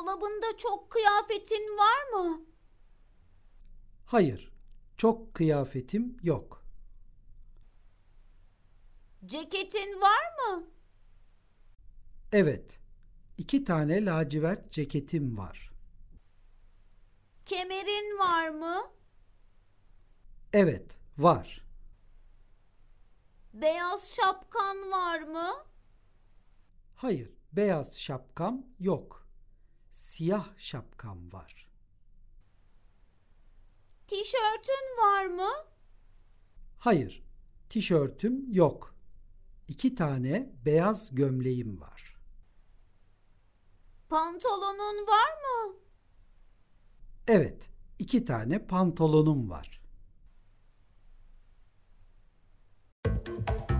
Dolabında çok kıyafetin var mı? Hayır, çok kıyafetim yok. Ceketin var mı? Evet, 2 tane lacivert ceketim var. Kemerin var mı? Evet, var. Beyaz şapkan var mı? Hayır, beyaz şapkam yok. Siyah şapkam var. Tişörtün var mı? Hayır, tişörtüm yok. 2 tane beyaz gömleğim var. Pantolonun var mı? Evet, 2 tane pantolonum var.